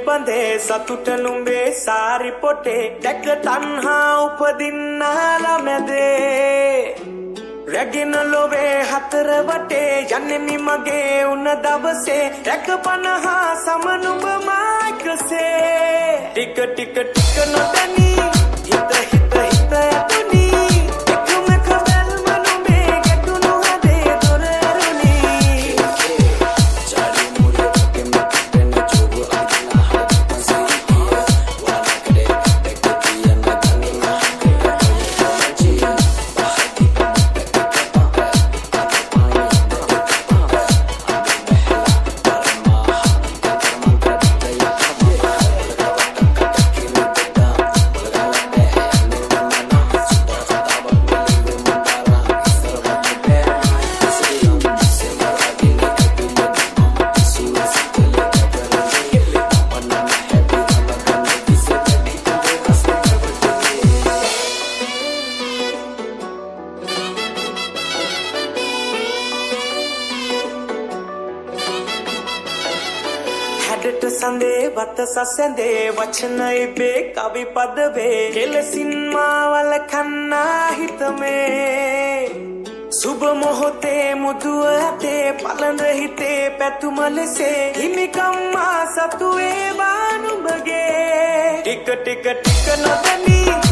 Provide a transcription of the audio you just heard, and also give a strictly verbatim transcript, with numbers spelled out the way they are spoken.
බඳේ සතුට නුඹේ සාරි පොටේ දැක තණ්හා උපදින්නා මැදේ රැගෙන ලොවේ හතර වටේ යන්නේ මගේ උන දවසේ රැක පනහා සම නුඹ මායිකසේ ටික ටික ටික නොදැනී හිත හිත හිත යතුනි එකම කවල්ම නුඹේ ගැටුණු හදේ දොර ඇරුණි චාරි මුරේ කෙම කෙන චෝබ අදිනා හත් පන්සී වානකඩේ දෙක කියන්න ගන්නා කේ හැඩට සඳේ වත සසඳේ වචන ඉබේ කවි පද වේ කෙලසින් මාවල කන්නා හිතමේ සුබ මොහොතේ මුදුව ඇතේ පලඳ හිතේ පැතුම ලෙසේ හිමිකම් මා සතු ඒවා නුඹගේ ටික ටික ටික නොදැනී